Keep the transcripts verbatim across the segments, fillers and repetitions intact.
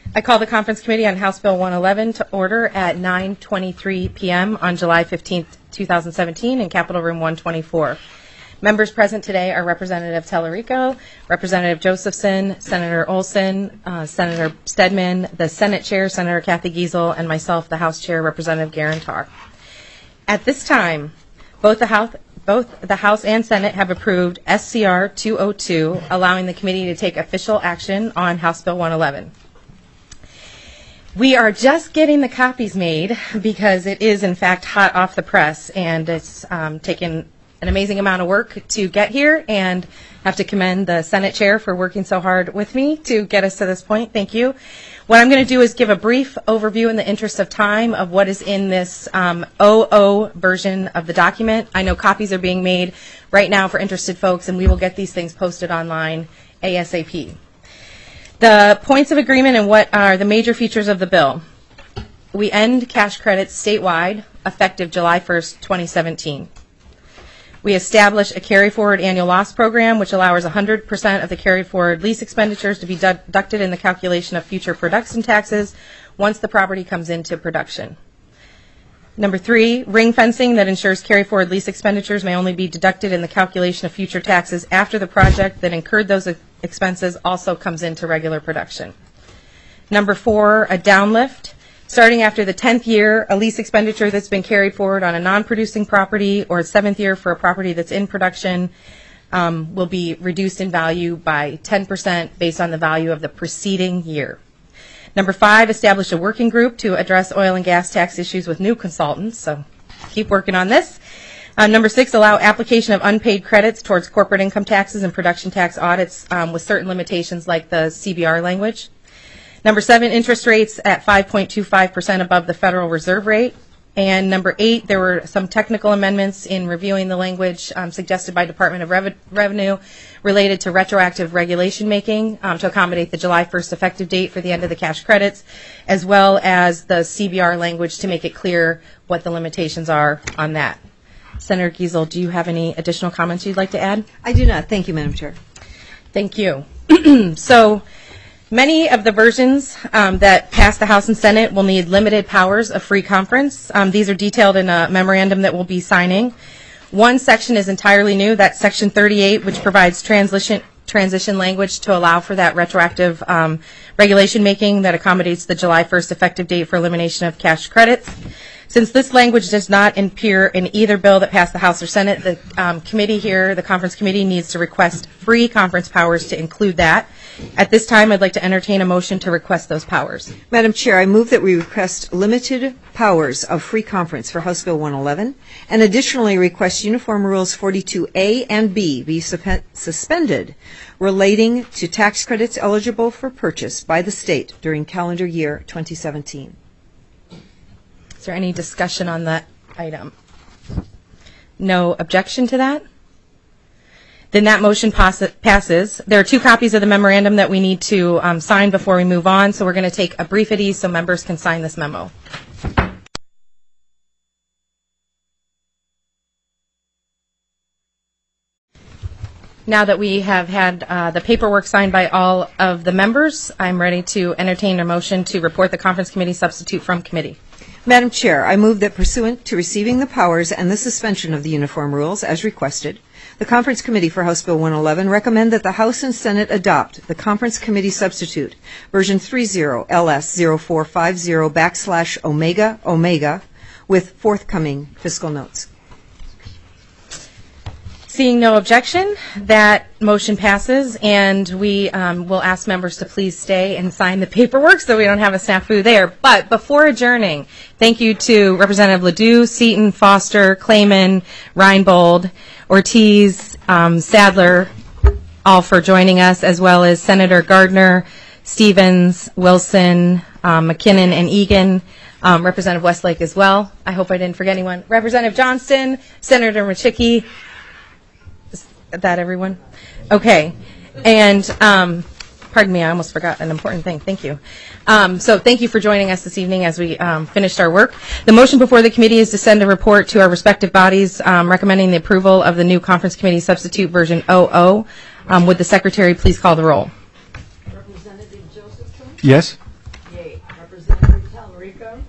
I call the Conference Committee on House Bill one eleven to order at nine twenty-three p m on July fifteenth, two thousand seventeen in Capitol Room one twenty-four. Members present today are Representative Tellerico, Representative Josephson, Senator Olson, uh, Senator Stedman, the Senate Chair, Senator Kathy Giesel, and myself, the House Chair, Representative Garantar. At this time, both the House Both the House and Senate have approved S C R two oh two, allowing the committee to take official action on House Bill one eleven. We are just getting the copies made because it is, in fact, hot off the press, and it's um, taken an amazing amount of work to get here, and I have to commend the Senate Chair for working so hard with me to get us to this point. Thank you. What I'm going to do is give a brief overview in the interest of time of what is in this um, O O version of the document. I know copies are being made right now for interested folks, and we will get these things posted online ASAP. The points of agreement and what are the major features of the bill. We end cash credits statewide effective July first, twenty seventeen. We establish a carry-forward annual loss program, which allows one hundred percent of the carry-forward lease expenditures to be deducted in the calculation of future production taxes once the property comes into production. Number three, ring fencing that ensures carry-forward lease expenditures may only be deducted in the calculation of future taxes after the project that incurred those expenses also comes into regular production. Number four, a downlift. Starting after the tenth year, a lease expenditure that's been carried forward on a non-producing property or seventh year for a property that's in production um, will be reduced in value by ten percent based on the value of the preceding year. Number five, establish a working group to address oil and gas tax issues with new consultants, so keep working on this. Uh, number six, allow application of unpaid credits towards corporate income taxes and production tax audits um, with certain limitations like the C B R language. Number seven, interest rates at five point two five percent above the Federal Reserve rate. And number eight, there were some technical amendments in reviewing the language um, suggested by Department of Rev- Revenue related to retroactive regulation making um, to accommodate the July first effective date for the end of the cash credits, as well as the C B R language to make it clear what the limitations are on that. Senator Giesel, do you have any additional comments you'd like to add? I do not. Thank you, Madam Chair. Thank you. So, many of the versions um, that pass the House and Senate will need limited powers of free conference. Um, these are detailed in a memorandum that we'll be signing. One section is entirely new. That's Section thirty-eight, which provides transition transition language to allow for that retroactive um, regulation making that accommodates the July first effective date for elimination of cash credits. Since this language does not appear in either bill that passed the House or Senate, the um, committee here, the conference committee, needs to request free conference powers to include that. At this time, I'd like to entertain a motion to request those powers. Madam Chair, I move that we request limited powers of free conference for House Bill one eleven, and additionally request Uniform Rules forty-two A and B be sup- suspended relating to tax credits eligible for purchase by the state during calendar year twenty seventeen. Is there any discussion on that item? No objection to that? Then that motion pass- passes. There are two copies of the memorandum that we need to um, sign before we move on, so we're going to take a brief at ease so members can sign this memo. Now that we have had uh, the paperwork signed by all of the members, I'm ready to entertain a motion to report the conference committee substitute from committee. Madam Chair, I move that pursuant to receiving the powers and the suspension of the uniform rules as requested, the Conference Committee for House Bill one eleven recommend that the House and Senate adopt the Conference Committee substitute, version thirty L S zero four five zero backslash Omega Omega, with forthcoming fiscal notes. Seeing no objection, that motion passes, and we um, will ask members to please stay and sign the paperwork so we don't have a snafu there. But before adjourning, thank you to Representative Ledoux, Seaton, Foster, Clayman, Reinbold, Ortiz, um, Sadler, all for joining us, as well as Senator Gardner, Stevens, Wilson, um, McKinnon, and Egan. Um, Representative Westlake as well. I hope I didn't forget anyone. Representative Johnston, Senator Machicki. That everyone? Okay. And, um, pardon me, I almost forgot an important thing. Thank you. Um, so thank you for joining us this evening as we um, finished our work. The motion before the committee is to send a report to our respective bodies um, recommending the approval of the new conference committee substitute version O O. Um, would the secretary please call the roll? Representative Josephson? Yes.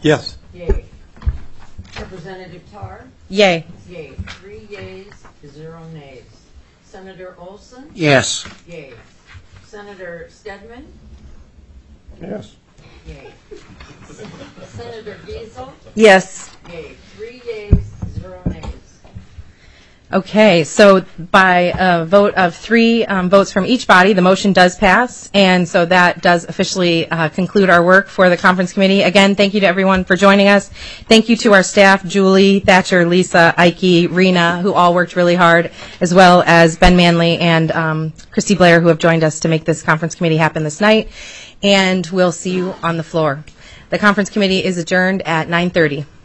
Yes. Yay. Representative Tarr? Yay. Yay. Three yays, zero nays. Senator Olson? Yes. Yay. Senator Stedman? Yes. Yay. Senator Giesel? Yes. Yay. Three yays, zero nays. Okay, so by a vote of three um, votes from each body, the motion does pass, and so that does officially uh, conclude our work for the conference committee. Again, thank you to everyone for joining us. Thank you to our staff, Julie, Thatcher, Lisa, Ike, Rena, who all worked really hard, as well as Ben Manley and um, Christy Blair, who have joined us to make this conference committee happen this night. And we'll see you on the floor. The conference committee is adjourned at nine thirty.